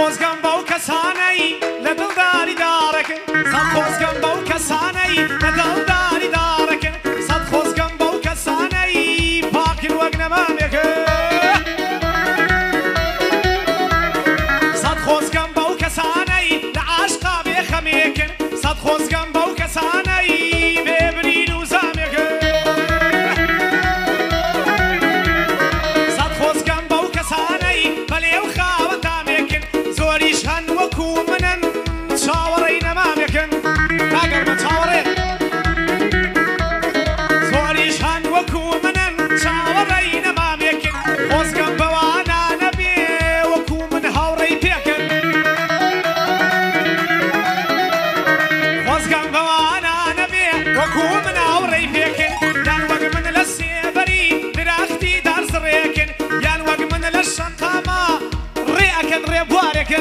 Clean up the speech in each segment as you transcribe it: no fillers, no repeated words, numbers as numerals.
خۆزگەم بەو کەسانەی لە دڵداری دارەکن سەد خۆزگەم بەو کەسانەی لە دڵداری دارەکن سەد خۆزگەم بەو کەسانەی پاکن وەک نەمامێکن سەد خۆزگەم بەو کەسانەی لە عاشقا بێخەمێکن سەد خۆزگەم بەو کەسانەی بێبرین و زامێکن سەد خۆزگەم بەو کەسانەی بەلێو خاوەتامێکن زۆریش هەن وەکو منن چاوەڕێی نەمامێکن کاگەڕمە چاوەڕێ زۆریش هەن وەکو منن چاوەڕێی نەمامێکن خۆزگەم بەوانە نەبێ وەکو من هاوڕێی پێکن خۆزگەم بەوانە نەبێ وەکو من هاوڕێی پێکن یان وەک من لە سێبەری درەختی دارزڕێکن یان وەک من لە شەقامە ڕێئەکەن ڕێبوارێکن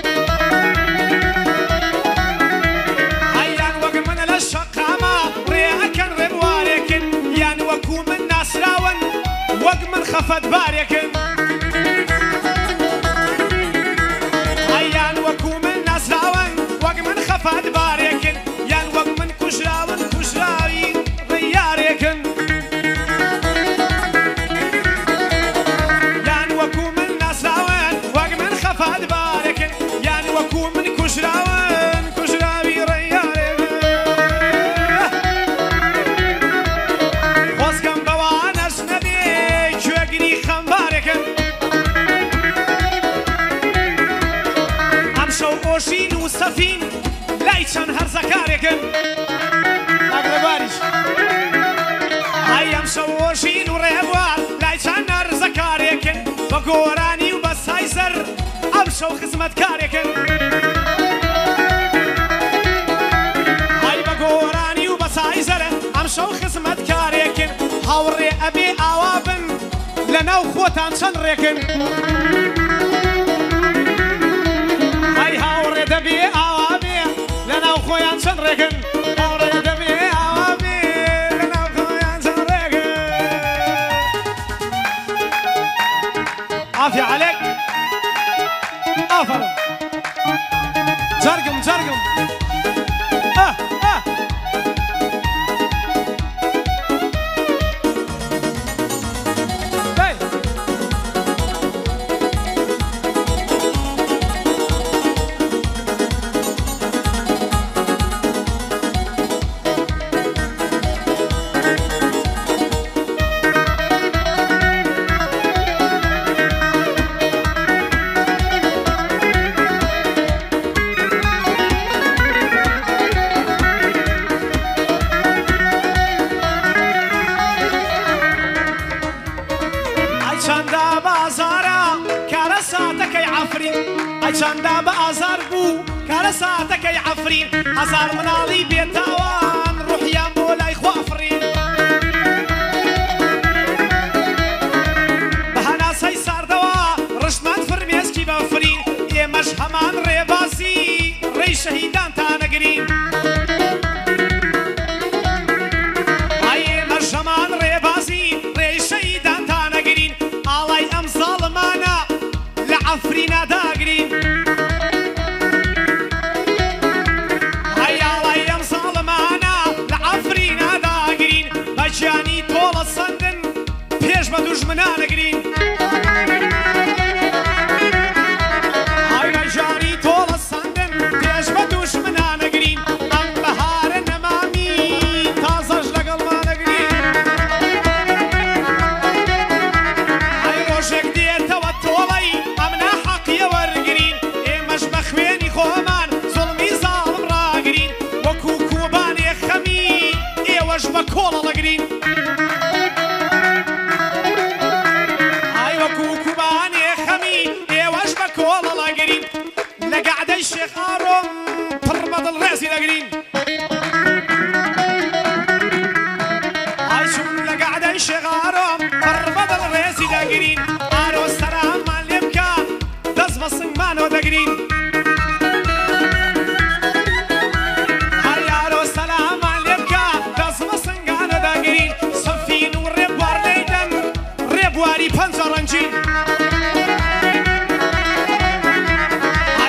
هەیان وەک من لە شەقامە ڕێئەکەن ڕێبوارێکن یان وەکو من ناسراون وەک من خەفەتبارێکن هەیان وەکو من ناسراون وەک من خەفەتبارێکن یان وەک من کوژراون کوژراوی ڕێیارێکن یان وەکو من ناسراون وەک من خەفەتبارێکن یان وەکو من کوژراون کوژراوی ڕێیارێکن خۆزگەم بەوانەش نەبێ گوێگری خەمبارێکن ئەم شەو ئۆژین و سەفین لای چەند هەرزەکارێکن ئەگرەباریش هەی ئەم شەو ئۆژین و ڕێبوار لای چەند هەرزەکارێکن بە گۆرانی و بە سایزەر ئەم شەو خزمەتکارێکن هەی بە گۆرانی و بە سایزەرە ئەم شەو خزمەتکارێکن هاوڕێ ئەبێ ئاوا بن لەناو خۆتان چەند ڕێکن هەی هاوڕێ دەبێ ئاوا بێ لەناو خۆیان چەند ڕێکن هاوڕێ دەبێ ئاوا بێ لەناو خۆیان چەند ڕێکن عافیە عەلەیک ئافەرن جەرگم جەرگم چەندە بە ئازار بوو کارە ساتەکەی عەفرین هەزار مناڵی بێتاوان ڕوحیان بۆ لای خوافرین بە هەناسەی ساردەوە ڕشتمان فرمێسکی بەفرین ئێمەش هەمان ڕێبازی ڕێی شەهیدان تا نەگرین ئێمەش هەمان ڕێبازی ڕێی شەهیدان تا نەگرین ئاڵای ئەم زاڵمانە لە عەفرینە داگرین جانی تۆڵە سەندن پێش بە دوژمنانەگرین هەیە جانی تۆڵە سەندن پێش بە دوژمنانەگرین ئەم بەهارە نەمامی تازەش لەگەڵمانەگرین هەی ڕۆژێک دێتەوە تۆڵەی ئەم ناحەقیە وەرگرین ئێمەش بە خوێنی خۆمان زوڵمی زاڵم ڕاگرین وەکو کوبانێ خەمی ئێوەش بە کۆڵە لەگرین شيخ هارون تربط الراسي لقرين عايشون لقعدة الشيخ هارون تربط الراسي لقرين عارو السلام مع اليمكا دز بصنمان ودقرين عارو السلام مع اليمكا دز بصنمان ودقرين صفين وربوار ليدن ربواري بنزرنجين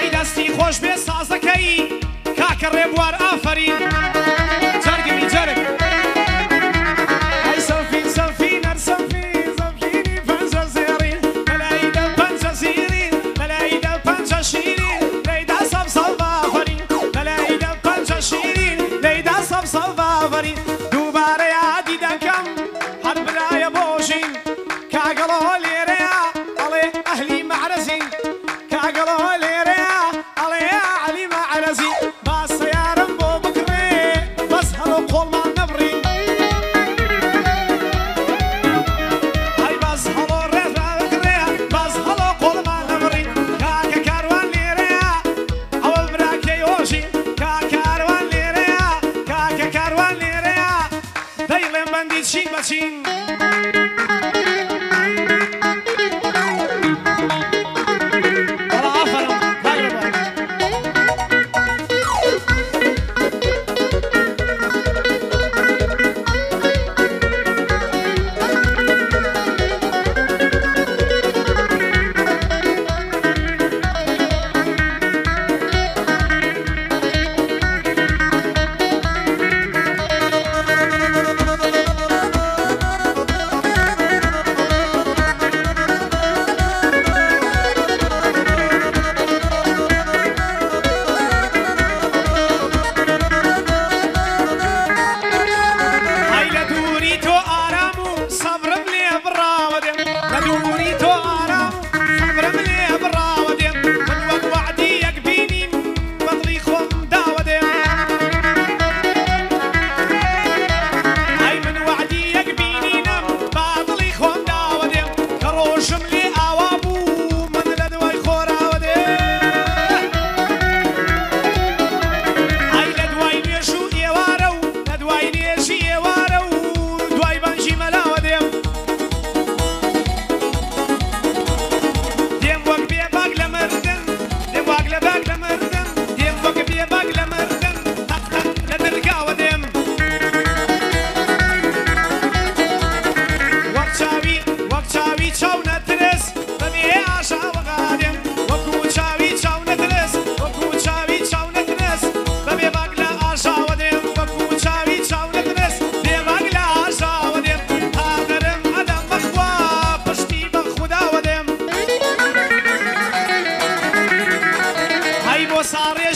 چاکە ڕێبوار ئافەرین جەرگمی جەرگ ئەی سەڵفین سەڵفین هەر سەڵفین زەڵفینی پەنجە زێڕین مەلایدە پەنجە زیرین مەلایدە پەنجە شیرین لەیدا سەب سەڵ بافەرین مەلایدە پەنجە شیرین لەیدا سەب سەڵ بافەرین دووبارە یادی دەکەم هەر برایە بۆژین کاگەڵۆ لێرەیە ئەڵێ ئەهلی مەعرەزین کاگەڵۆ لێرەیە ئەڵێ عەلی مەعرەزی با سەیارەم بۆ بکڕێ بەس هەڵۆ قۆڵمان نەبڕین ئەی بەس هەڵۆ ڕێزا بکڕێ بەس هەڵۆ قۆڵمان نەبڕین کاکە کاروان لێرەیە ئەوە براکەی ئۆژین کاکاروان لێرەیە کاکە کاروان لێرەیە دەیڵێم بەندی چین بەچین صار